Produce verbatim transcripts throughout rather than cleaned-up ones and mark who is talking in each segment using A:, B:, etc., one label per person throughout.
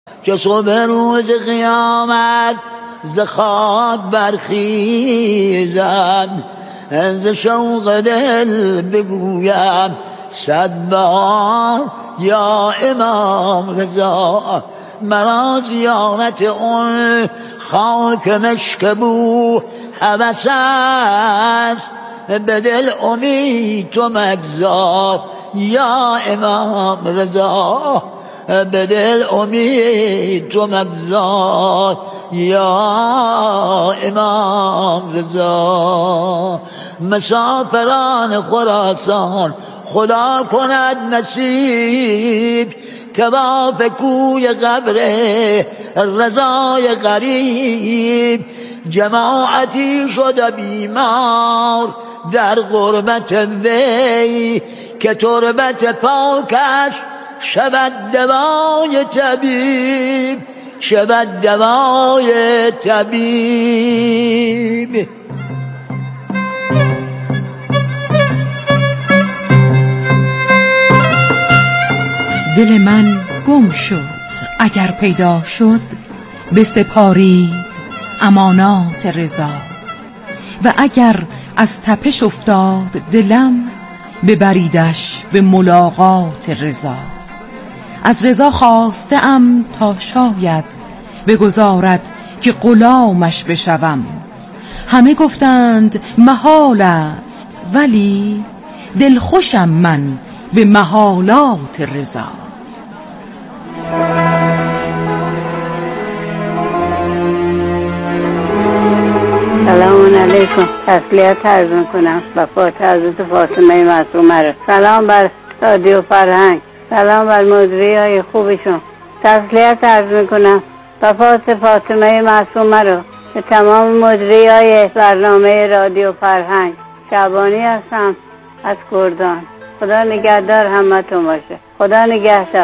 A: که صبح روز قیامت ز خاک برخیزم، ز شوق دل بگویم صد بار یا امام رضا. مرا زیارت اون خاک مشکبو هوس است، به دل امید تو مگذار یا امام رضا. به دل امید تو مگذار یا امام رضا. مسافران خراسان خدا کند نصیب، تواف کوی قبر رضای غریب. جماعتی شده بیمار در غربت وی، که تربت پاکش شود دوای طبیب، شود دوای طبیب.
B: دل من گم شد اگر پیدا شد، بسپارید امانات رضا. و اگر از تپش افتاد دلم، ببریدش به ملاقات رضا. از رضا خواسته ام تا شاید بگذارد که غلامش بشوم. همه گفتند محال است، ولی دلخوشم من به محالات رضا.
C: سلام علیکم. تسلیت عرض میکنم وفات حضرت فاطمه معصومه را. سلام بر رادیو فرهنگ، سلام بر مجری های خوبشون. تسلیت عرض میکنم وفات فاطمه معصومه را به تمام مجری های برنامه رادیو فرهنگ. شعبانی هستم از کردان. خدا نگهدار همتون باشه. خدا نگهدار.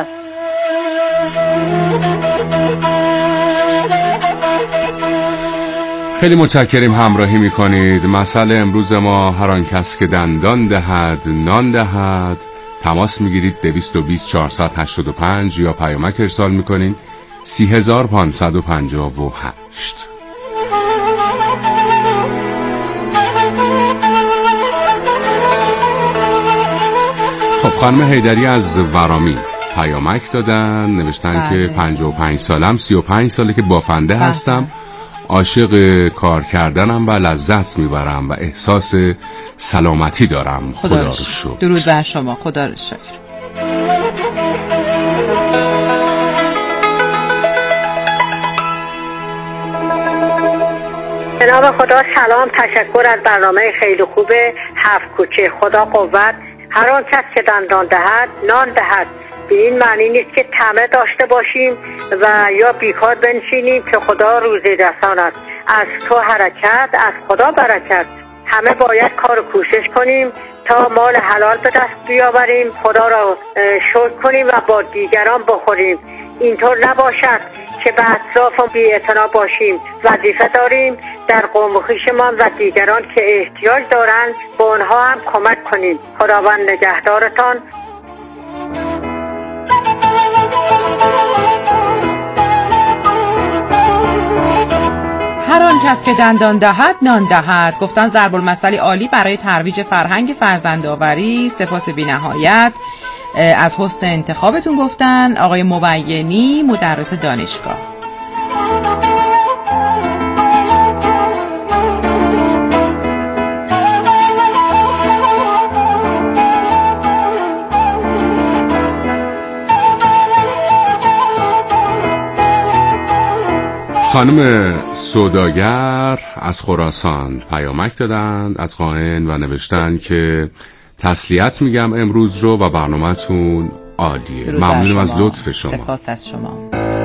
D: خیلی متشکریم همراهی میکنید. مسئله امروز ما هر آن کس که دندان دهد نان دهد. تماس میگیرید دویست و بیست چهارصد و هشتاد و پنج یا پیامک ارسال میکنید سی هزار پانصد و پنجاه و هشت. خب خانم حیدری از ورامی پیامک دادن، نوشتن که پنجاه و پنج سالم، سی و پنج ساله که بافنده بله. هستم، عاشق کار کردنم و لذت میبرم و احساس سلامتی دارم. خدا رو شکر.
B: درود بر شما. خدا رو شکر.
E: جناب خدا سلام، تشکر از برنامه خیلی خوبه هفت کوچه. خدا قوت. هر آن کس که دندان دهد نان دهد. به این معنی نیست که طمع داشته باشیم و یا بیکار بنشینیم که خدا روزی رساند. از تو حرکت، از خدا برکت. همه باید کار و کوشش کنیم تا مال حلال به دست بیاوریم، خدا را شکر کنیم و با دیگران بخوریم. اینطور نباشد که به اطرافم بی‌اعتنا باشیم. وظیفه داریم در قوم و خویشمان و دیگران که احتیاج دارند به آنها هم کمک کنیم. خداوند نگهدارتان.
B: هر آن کس که دندان دهد نان دهد. گفتن ضرب المثل عالی برای ترویج فرهنگ فرزندآوری. سپاس بی‌نهایت از حسن انتخابتون. گفتن آقای مبینی، مدرس دانشگاه.
D: خانم سوداگر از خراسان پیامک دادند از قائن و نوشتن که تسلیت میگم امروز رو و برنامه‌تون عالیه. ممنونم از لطف شما.
B: سپاس از شما.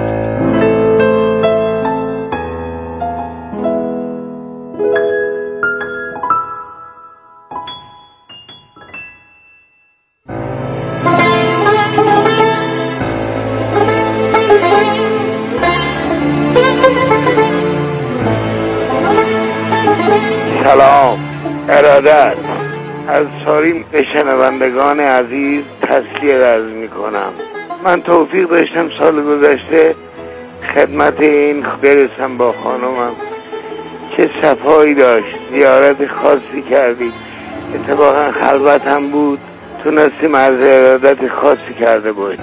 F: سلام، ارادت از ساریم به شنوندگان عزیز تسلیت عرض می کنم. من توفیق داشتم سال گذشته خدمت این برسم با خانمم. چه صفایی داشت، زیارت خاصی کردی، اتفاقا خلوت هم بود، تونستیم از ارادت خاصی کرده بود.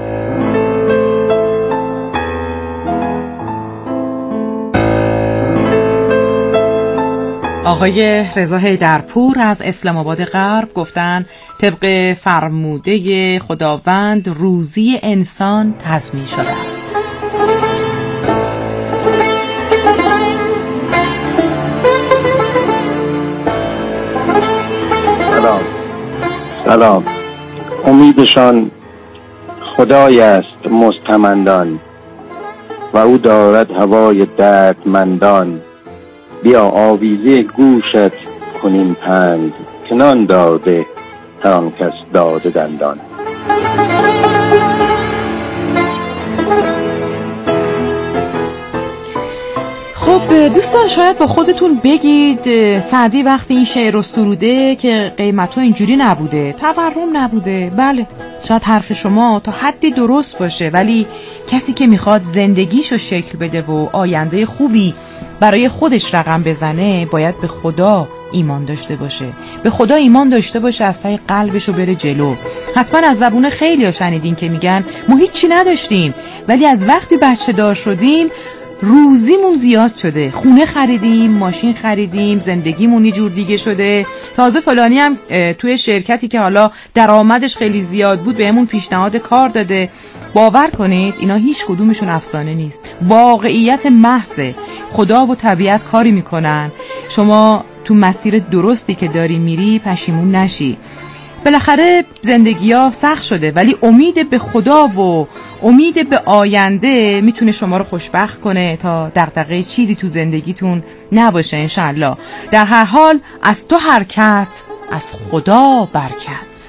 B: آقای رضا حیدرپور از اسلام آباد غرب گفتن طبق فرموده خداوند روزی انسان تضمین شده است.
G: سلام سلام. امیدشان خدای است مستمندان و او دارد هوای دردمندان. بیا آویزه گوشت کنیم پند که نان داده هر آن کس داده دندان.
B: خب دوستان شاید با خودتون بگید سعدی وقتی این شعر رو سروده که قیمت‌ها اینجوری نبوده، تورم نبوده. بله شاید حرف شما تا حدی درست باشه، ولی کسی که میخواد زندگیشو شکل بده و آینده خوبی برای خودش رقم بزنه باید به خدا ایمان داشته باشه، به خدا ایمان داشته باشه، از ته قلبشو بره جلو. حتما از زبون خیلی ها شنیدین که میگن ما هیچی نداشتیم ولی از وقتی بچه دار شدیم روزیمون زیاد شده، خونه خریدیم، ماشین خریدیم، زندگیمون یه جور دیگه شده. تازه فلانی هم توی شرکتی که حالا درآمدش خیلی زیاد بود بهمون پیشنهاد کار داده. باور کنید اینا هیچ کدومشون افسانه نیست، واقعیت محضه. خدا و طبیعت کاری میکنن شما تو مسیر درستی که داری میری پشیمون نشی. بالاخره زندگی ها سخت شده ولی امید به خدا و امید به آینده میتونه شما رو خوشبخت کنه تا دغدغه چیزی تو زندگیتون نباشه انشالله. در هر حال از تو حرکت، از خدا برکت.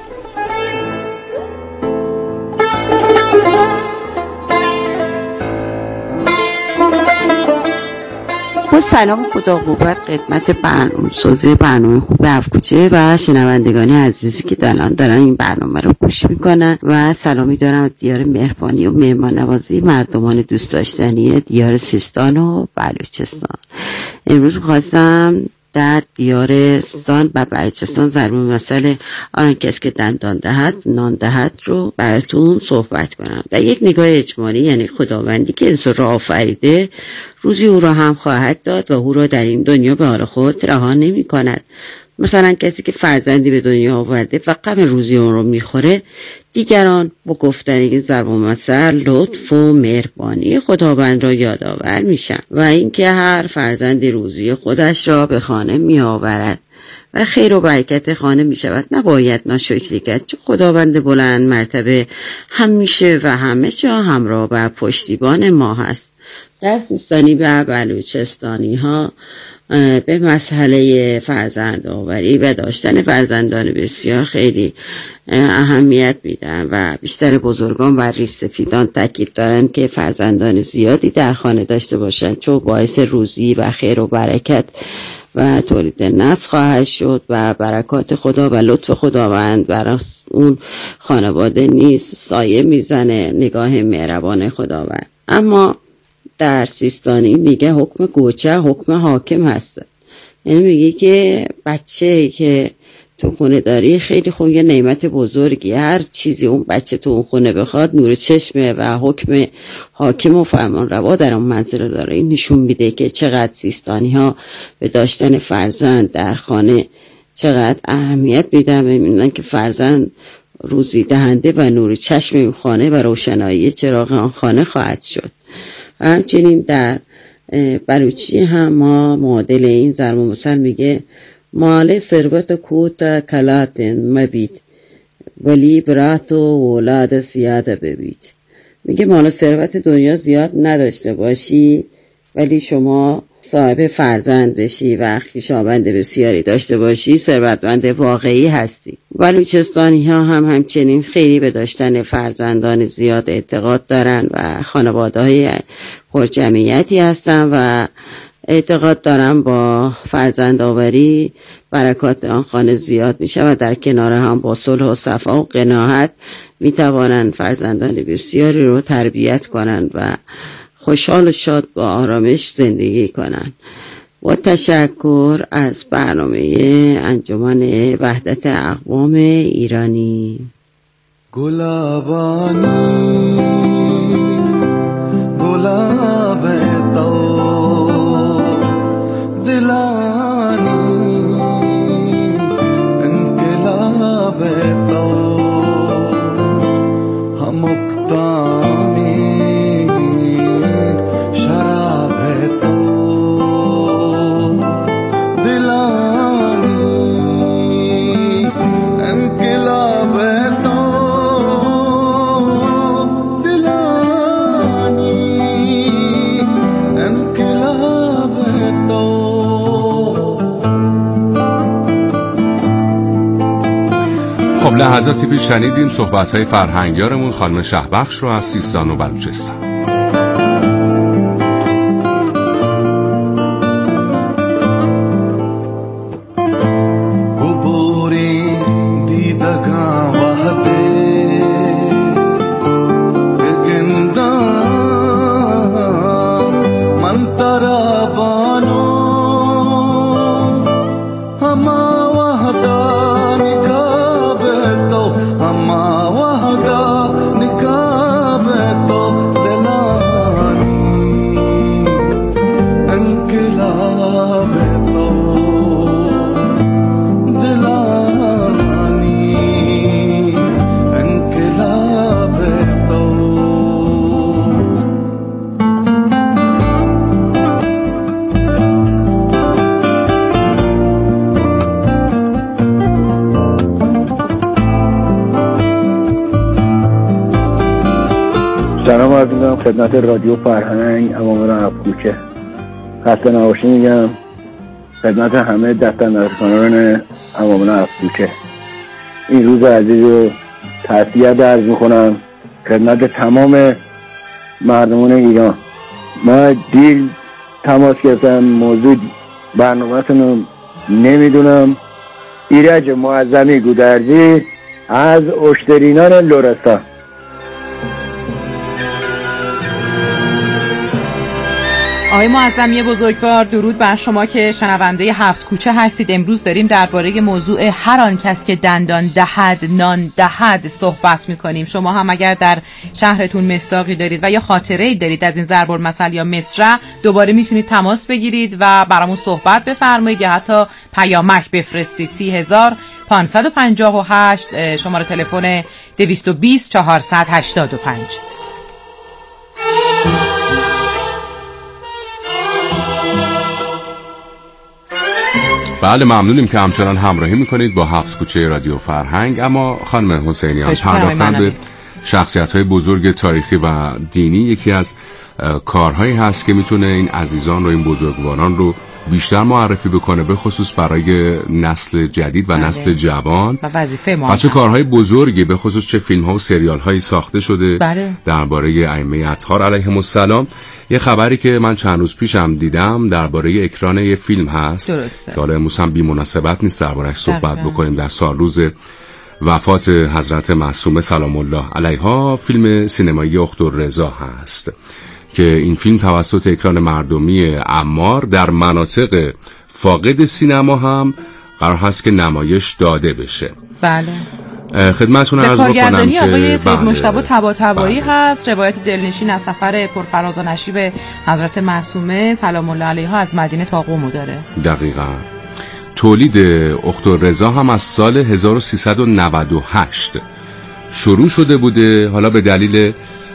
H: با سلام خدا قوت خدمت برنامه سازی برنامه خوب هفکوچه و شنوندگان عزیزی که دارن دارن این برنامه رو گوش میکنن و سلامی دارم از دیار مهربانی و مهمان نوازی مردمان دوست داشتنی دیار سیستان و بلوچستان. امروز خواستم در دیار سیستان و بلوچستان ضرب مسئله آن کس که دندان دهد نان دهد رو براتون صحبت کنم. در یک نگاه اجمالی یعنی خداوندی که انسان را آفریده روزی او را هم خواهد داد و او را در این دنیا به حال خود رها نمی کند. مثلا کسی که فرزندی به دنیا آورده و غم روزی اون رو میخوره، دیگران با گفتن این ضرب المثل لطف و مهربانی خداوند را یادآور میشن و اینکه هر فرزندی روزی خودش را به خانه می آورد و خیر و برکت خانه می شود. نباید ناشکری کرد چون خداوند بلند مرتبه همیشه و همه جا همراه و پشتیبان ما هست. در سیستانی و بلوچستانی ها به مسئله فرزند آوری و داشتن فرزندان بسیار خیلی اهمیت میدن و بیشتر بزرگان و ریش‌سفیدان تاکید دارن که فرزندان زیادی در خانه داشته باشند چون باعث روزی و خیر و برکت و تولید نسل خواهد شد و برکات خدا و لطف خداوند برای اون خانواده نیز سایه میزنه نگاه مهربان خداوند. اما در سیستانی میگه حکم گوچه حکم حاکم هست، یعنی میگه که بچه که تو خونه داری خیلی خوب یه نعمت بزرگی، هر چیزی اون بچه تو اون خونه بخواد نور چشمه و حکم حاکم و فرمان روا در اون منزل داره. این نشون میده که چقدر سیستانی ها به داشتن فرزند در خانه چقدر اهمیت میدن و میدونن که فرزند روزی دهنده و نور چشم این خانه و روشنایی چراغ آن خانه خواهد شد. و همچنین در بلوچی هم ما معادل این ضرب المثل میگه مال ثروت کوت کلاتن مبید ولی برات و اولاد زیاده ببید. میگه مال ثروت دنیا زیاد نداشته باشی ولی شما صاحب فرزند بشی و خویشاوند بسیاری داشته باشی ثروتمند واقعی هستی. بلوچستانی ها هم همچنین خیلی به داشتن فرزندان زیاد اعتقاد دارن و خانواده های پرجمعیتی هستن و اعتقاد دارن با فرزند آوری برکات آن خانه زیاد میشه و در کنار هم با صلح و صفا و قناعت میتوانن فرزندان بسیاری رو تربیت کنن و خوشحال و شاد با آرامش زندگی کنن. با تشکر از برنامه انجمن وحدت اقوام ایرانی.
I: گلابانی گلاب تو دلانی انقلاب تو هم اقتامی شراب تو دلانی انقلاب تو
D: خب لحظاتی پیش شنیدیم صحبت‌های فرهنگیارمون خانم شهبخش رو از سیستان و بلوچستان.
I: گبوری دیدگان وحده بگندا من ترا بانو هما وحده
G: سلام عرض می‌کنم خدمت رادیو فرهنگ عوامل افکوچه. خسته نباشید میگم خدمت همه دستاندرکاران عوامل افکوچه. این روز عزیز رو تسلیت عرض میکنم خدمت تمام مردمان ایران. ما دیر تماس گرفتم، موضوع برنامه‌تون رو نمیدونم. ایرج معظمی گودرزی از اشترینان لرستان.
B: آقای معظمی بزرگوار، درود بر شما که شنونده هفت کوچه هستید. امروز داریم درباره موضوع هر آن کس که دندان دهد نان دهد صحبت میکنیم. شما هم اگر در شهرتون مصداقی دارید و یا خاطره‌ای دارید از این ضرب المثل یا مصرع، دوباره میتونید تماس بگیرید و برامون صحبت بفرمایید یا حتی پیامک بفرستید. سی هزار پانصد و پنجاه و هشت شماره تلفن دویست و بیست چهارصد و هشتاد و پنج.
D: بله، ممنونیم که همچنان همراهی میکنید با هفت کوچه رادیو فرهنگ. اما خانم حسینیان، پرداختن به شخصیت‌های بزرگ تاریخی و دینی یکی از کارهایی هست که میتونه این عزیزان رو، این بزرگواران رو بیشتر معرفی بکنه، به خصوص برای نسل جدید و بله. نسل جوان
B: و وظیفه ما.
D: چه کارهای بزرگی به خصوص چه فیلم‌ها و سریال‌هایی ساخته شده
B: بله.
D: درباره ائمه اطهار علیهم السلام. یه خبری که من چند روز پیشم دیدم درباره اکران یه فیلم هست
B: درسته.
D: که حالا امروز هم بی مناسبت نیست درباره‌اش صحبت بکنیم. در سال روز وفات حضرت معصومه سلام الله علیها، فیلم سینمایی اختررضا هست که این فیلم توسط اکران مردمی عمار در مناطق فاقد سینما هم قرار هست که نمایش داده بشه.
B: بله.
D: خدمتتون عرض بکنم که
B: کارگردانی آقای سید مجتبی طباطبایی
D: بله.
B: هست. روایت دلنشین از سفر پرفراز و نشیب حضرت معصومه سلام الله علیها از مدینه تا قم داره.
D: دقیقاً. تولید اختررضا هم از سال هزار و سیصد و نود و هشت شروع شده بوده. حالا به دلیل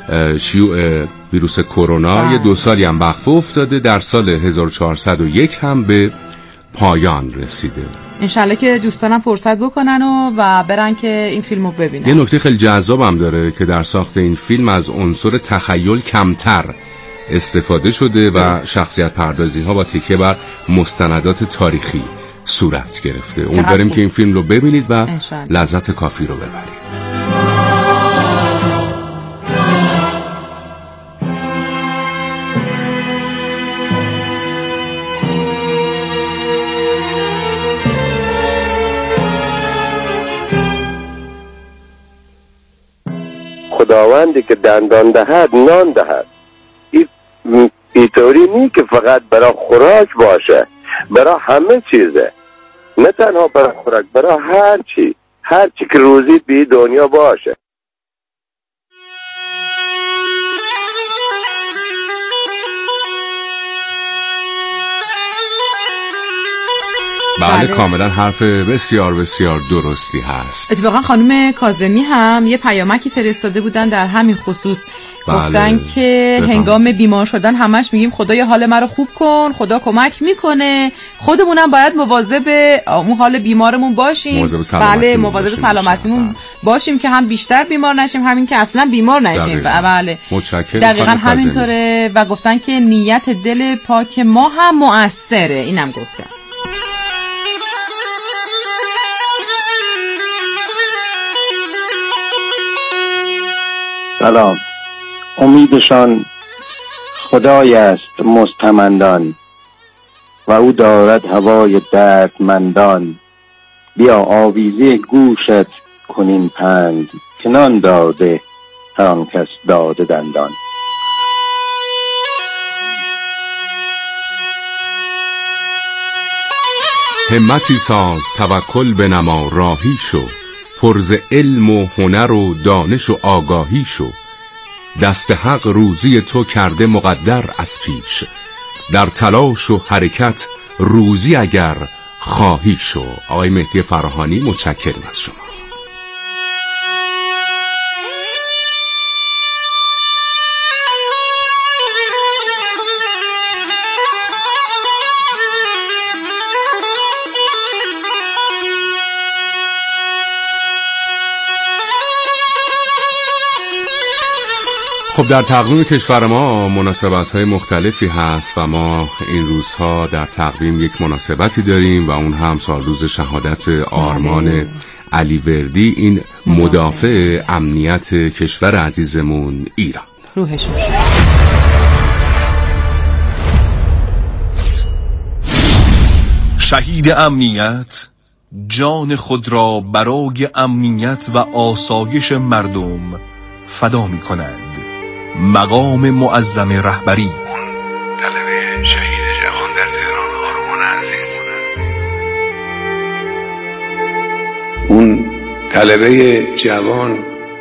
D: شیوع ویروس کرونا یه دو سالی هم وقفه افتاده. در سال هزار و چهارصد و یک هم به پایان رسیده.
B: انشالله که دوستانم فرصت بکنن و, و برن که این فیلمو ببینن.
D: یه نکته خیلی جذاب هم داره که در ساخت این فیلم از عنصر تخیل کمتر استفاده شده و شخصیت پردازی ها با تکیه بر مستندات تاریخی صورت گرفته. امیدواریم که این فیلم رو ببینید و انشالله لذت کافی رو ببرید.
G: خداوندی که دندان دهد نان دهد. این
J: اینطوری نی که فقط برای خوراک باشه، برای همه چیزه، نه تنها برای خوراک، برای هر چی، هر چی که روزی بی دنیا باشه.
D: بله کاملا حرف بسیار بسیار درستی هست.
B: اتفاقا خانم کاظمی هم یه پیامکی فرستاده بودن در همین خصوص. بله. گفتن که بفهم. هنگام بیمار شدن همش میگیم خدایا حال من رو خوب کن، خدا کمک میکنه، خودمونم باید مواظب اون حال بیمارمون باشیم.
D: مواظب
B: بله مواظب سلامتیمون باشیم که هم بیشتر بیمار نشیم همین که اصلا بیمار نشیم. بله
D: متشکرم.
B: دقیقاً همینطوره و گفتن که نیت دل پاک ما هم مؤثره. اینم گفتن.
G: سلام. امیدشان خدای است مستمندان و او دارد هوای دردمندان. بیا آویزی گوشت کنین پند که نان داده هر آن کس داده دندان.
D: همتی ساز توکل بنما راهی شو، پرز علم و هنر و دانش و آگاهی شو. دست حق روزی تو کرده مقدر از پیش، در تلاش و حرکت روزی اگر خواهی شو. آقای مهدی فراهانی متشکرم از شما. خب در تقویم کشور ما مناسبت‌های مختلفی هست و ما این روزها در تقویم یک مناسبتی داریم و اون هم سالروز شهادت آرمان علیوردی، این مدافع امنیت کشور عزیزمون ایران.
B: روحشون
K: شهید امنیت جان خود را برای امنیت و آسایش مردم فدا می کند. مقام معظم رهبری
L: طلبه شهید جوان در تهران آرمان عزیز، اون طلبه جوان،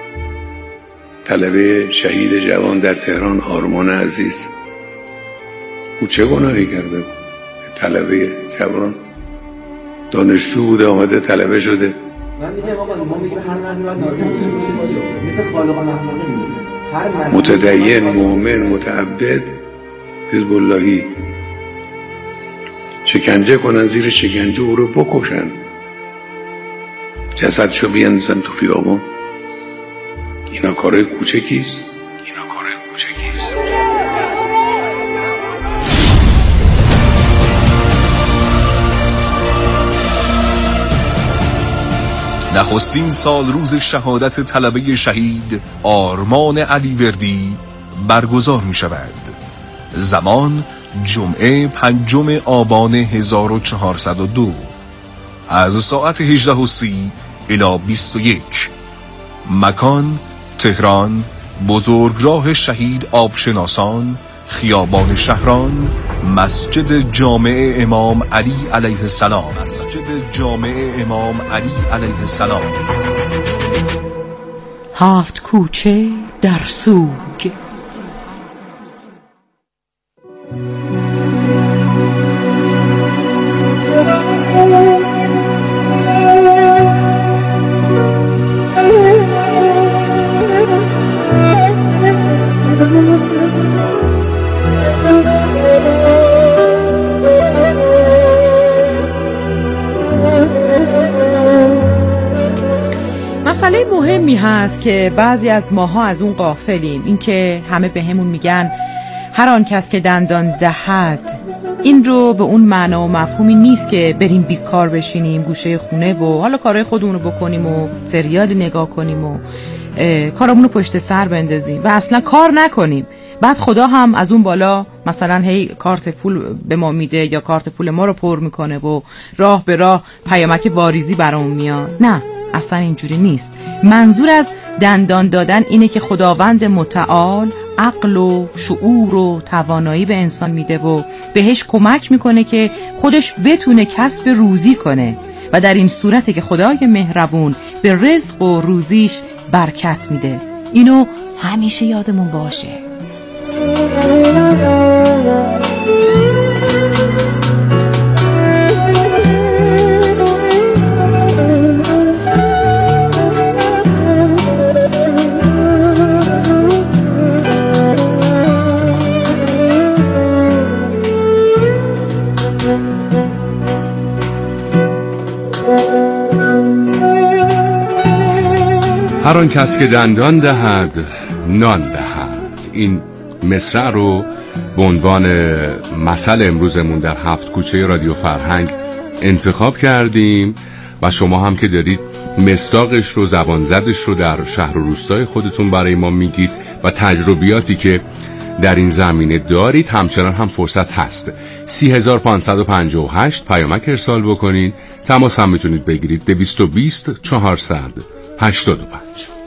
L: طلبه شهید جوان در تهران آرمان عزیز، او چه گناهی کرده بود؟ طلبه جوان دانشجو بوده آمده طلبه شده.
M: من میگم آقا ما میگیم هر نظر باید نازم باشه، مثل خالق و مخلوقه میگیم
L: متدین، مؤمن، متعبد، حزب اللهی شکنجه کنن، زیر شکنجه او رو بکشن، جسدشو بیندازن تو خیابون. اینا کارهای کوچکیست، اینا کارهای کوچکیست.
K: نخستین سال روز شهادت طلبه شهید آرمان علیوردی برگزار می شود. زمان جمعه پنجم آبان هزار و چهارصد و دو از ساعت هجده و سی الی بیست و یک. مکان تهران، بزرگراه شهید آبشناسان، خیابان شهران، مسجد جامع امام علی علیه السلام. مسجد جامع امام علی علیه السلام.
B: هفت کوچه در سوگ. مسئله مهمی هست که بعضی از ماها از اون غافلیم، این که همه به همون میگن هر آن کس که دندان دهد. این رو به اون معنا و مفهومی نیست که بریم بیکار بشینیم گوشه خونه و حالا کارهای خودمون رو بکنیم و سریال نگاه کنیم و کارمون رو پشت سر بندازیم و اصلا کار نکنیم. بعد خدا هم از اون بالا مثلا هی کارت پول به ما میده یا کارت پول ما رو پر میکنه و راه به راه پیامک واریزی برامون میاد. نه، اصلا اینجوری نیست. منظور از دندان دادن اینه که خداوند متعال عقل و شعور و توانایی به انسان میده و بهش کمک میکنه که خودش بتونه کسب روزی کنه و در این صورته که خدای مهربون به رزق و روزیش برکت میده. اینو همیشه یادمون باشه.
D: هر آن کس که دندان دهد نان دهد. این مصرع رو به عنوان مثل امروزمون در هفت کوچه رادیو فرهنگ انتخاب کردیم و شما هم که دارید مصداقش رو، زبان زدش رو در شهر و روستای خودتون برای ما میگید و تجربیاتی که در این زمینه دارید همچنان هم فرصت هست. سی هزار پانصد و پنجاه و هشت پیامک ارسال بکنین. تماس هم میتونید بگیرید دویست و بیست چهارصد هشتاد و پنج.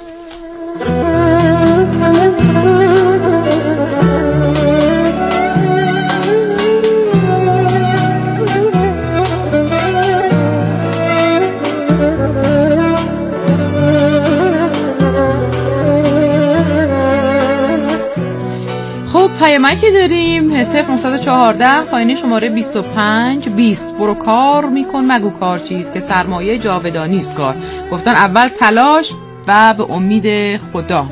B: پیامکی داریم صفر نهصد و چهارده پایین شماره بیست و پنج بیست. برو کار میکن مگو کار چیز که سرمایه جاودانی است کار. گفتن اول تلاش و به امید خدا.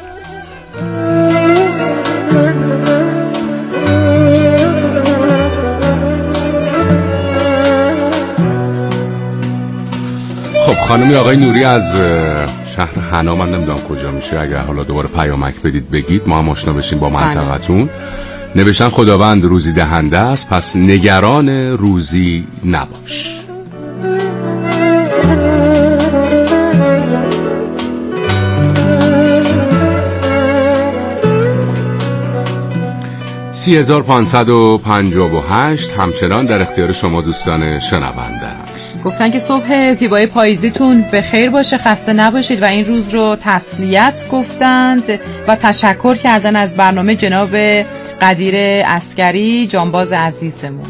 D: خب خانمی آقای نوری از شهر حنا، من نمیدونم کجا میشه، اگر حالا دوباره پیامک بدید بگید ما هم آشنا بشیم با منطقتون. نوشتن خداوند روزی دهنده است پس نگران روزی نباش. سی هزار پانصد و پنجاه و هشت همچنان در اختیار شما دوستان شنونده است.
B: گفتن که صبح زیبای پاییزیتون به خیر باشه، خسته نباشید و این روز رو تسلیت گفتند و تشکر کردن از برنامه جناب قدیر عسکری جانباز عزیزمون.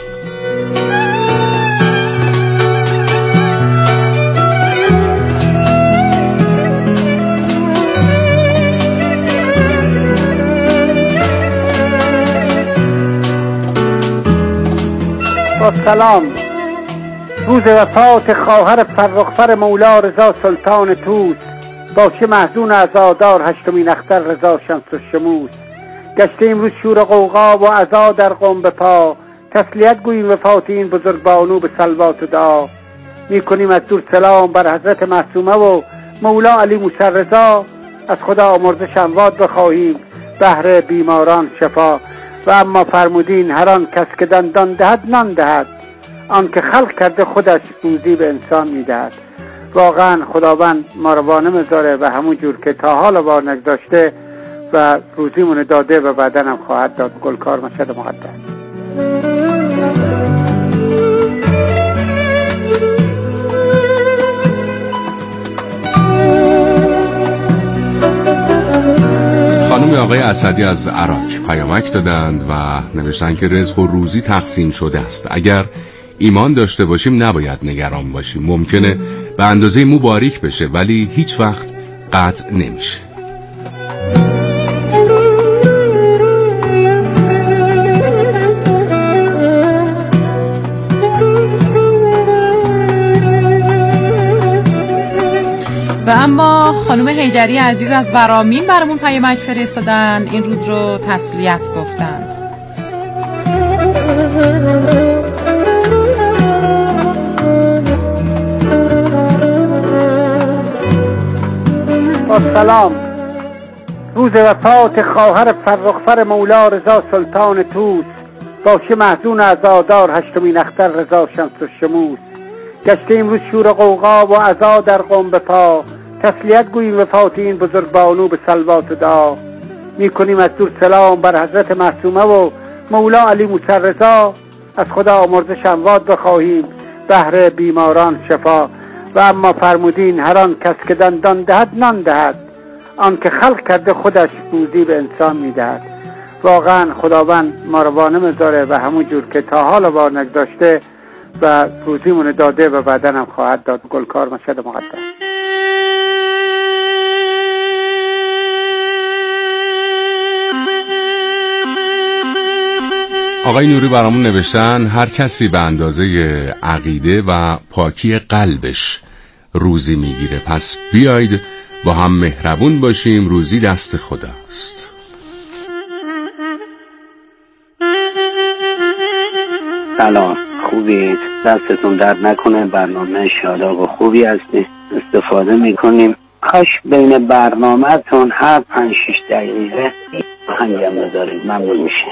N: با سلام. روز وفات خواهر فرخفر مولا رضا سلطان توس، باشه محزون عزادار هشتمین اختر رضا شمس الشموس. گشته امروز شور قوقا و عزا در قم به پا، تسلیت گوییم وفات این بزرگ بانو به صلوات و دعا. میکنیم از دور سلام بر حضرت معصومه و مولا علی موسی رضا، از خدا آمرزش اموات بخواهیم بهر بیماران شفا. و اما فرمودین هر آن کس که دندان دهد نان دهد، آن که خلق کرده خودش روزی به انسان میدهد. واقعا خداوند ما رو وانمیذاره و همون جور که تا حال وار نگذاشته و روزیمون داده و بعدن هم خواهد داد. گلکار مشهد مقدس.
D: خانم آقای اسدی از عراق پیامک دادند و نوشتن که رزق و روزی تقسیم شده است. اگر ایمان داشته باشیم نباید نگران باشیم. ممکنه به اندازه مو باریک بشه ولی هیچ وقت قطع نمیشه.
B: و اما خانم حیدری عزیز از ورامین برامون پیامک فرستادن، این روز رو تسلیت گفتند.
N: با سلام. روز وفات خواهر فرخفر مولا رضا سلطان توس، باشه محزون عزادار هشتمین اختر رضا شمس الشموس. گشته امروز شور قوقا و عزا در قم به پا، تسلیت گوییم وفات این بزرگ بانو به صلوات و دعا. میکنیم از دور سلام بر حضرت معصومه و مولا علی موسی رضا، از خدا آمرزش اموات بخواهیم بهر بیماران شفا. و اما فرمودین هر آن کس که دندان دهد نان دهد، آن که خلق کرده خودش روزی به انسان میدهد. واقعا خداوند ما رو وانمیذاره و همون جور که تا حالا وار نگذاشته و روزیمون داده و بعدن هم خواهد داد. گلکار مشهد مقدس.
D: آقای نوری برامون نوشتن هر کسی به اندازه عقیده و پاکی قلبش روزی میگیره، پس بیایید با هم مهربون باشیم، روزی دست خداست.
G: سلام، خوبید؟ دستتون درد نکنه، برنامه شاداب و خوبی هستی، استفاده میکنیم. کاش بین برنامهتون هر پنج شش دقیقه هنگم بذارید، ممنون میشیم.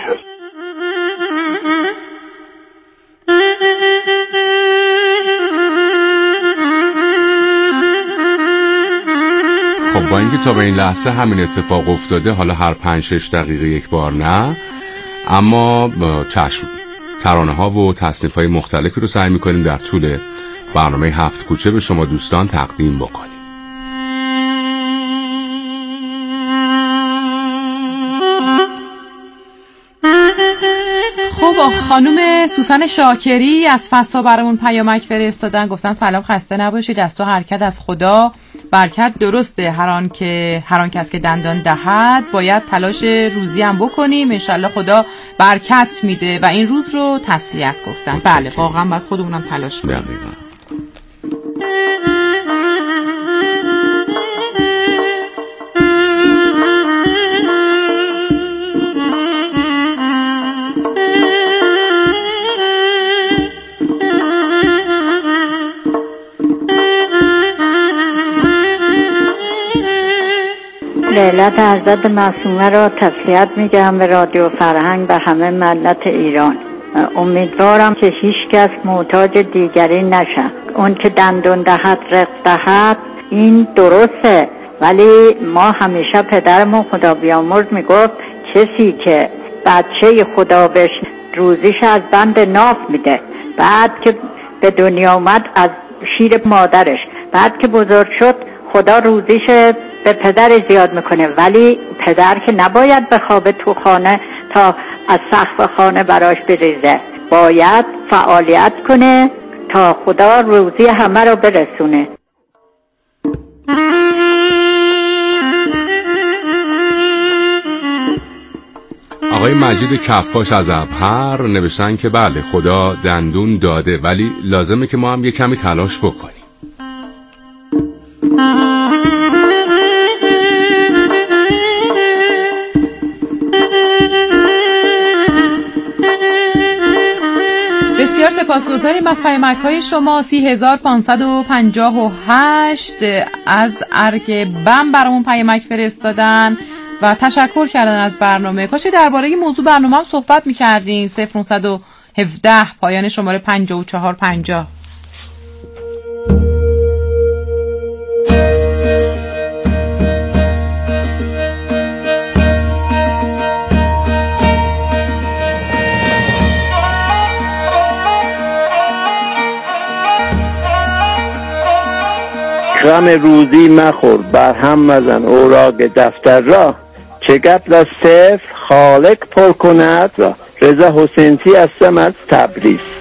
D: خب با اینکه تا به این لحظه همین اتفاق افتاده، حالا هر پنج شش دقیقه یک بار نه، اما چشم ترانه ها و تصنیف های مختلفی رو سعی میکنیم در طول برنامه هفت کوچه به شما دوستان تقدیم بکنیم.
B: خب خانم سوسن شاکری از فسا برامون پیامک فرستادن، گفتن سلام، خسته نباشید، دست و حرکت از خدا، برکت درسته، هر آن که هر آن کس که دندان دهد باید تلاش روزی هم بکنیم، انشالله خدا برکت میده و این روز رو تسلیت گفتن. بله واقعا باید خودمونم تلاش کنیم.
D: دقیقاً.
C: لیلت حضرت معصومه را تسلیت میگم به رادیو فرهنگ و همه ملت ایران. امیدوارم که هیچ کس محتاج دیگری نشه. اون که دندون دهد رق دهد، این درسته، ولی ما همیشه پدرمون خدا بیامرز میگفت کسی که بچه خدا بهش روزیش از بند ناف میده، بعد که به دنیا اومد از شیر مادرش، بعد که بزرگ شد خدا روزیش به پدر زیاد میکنه، ولی پدر که نباید بخوابه تو خانه تا از سقف خانه براش بریزه، باید فعالیت کنه تا خدا روزی همه رو برسونه.
D: آقای مجید کفاش از ابهر نوشتن که بله خدا دندون داده، ولی لازمه که ما هم یه کمی تلاش بکنیم.
B: بسیار سپاسگزاریم از پیامک‌های شما. سی هزار پانصد و پنجاه و هشت از ارگ بم برامون پیامک فرستادن و تشکر کردن از برنامه. کاش درباره موضوع برنامه هم صحبت می‌کردین. صفر نهصد و هفده پایان شماره پنجاه و چهار پنجاه.
F: غم روزی مخور، بر هم مزن اوراق دفتر را، چه قبل از صفر خالق پر کند را. رضا حسینی هستم از تبریز.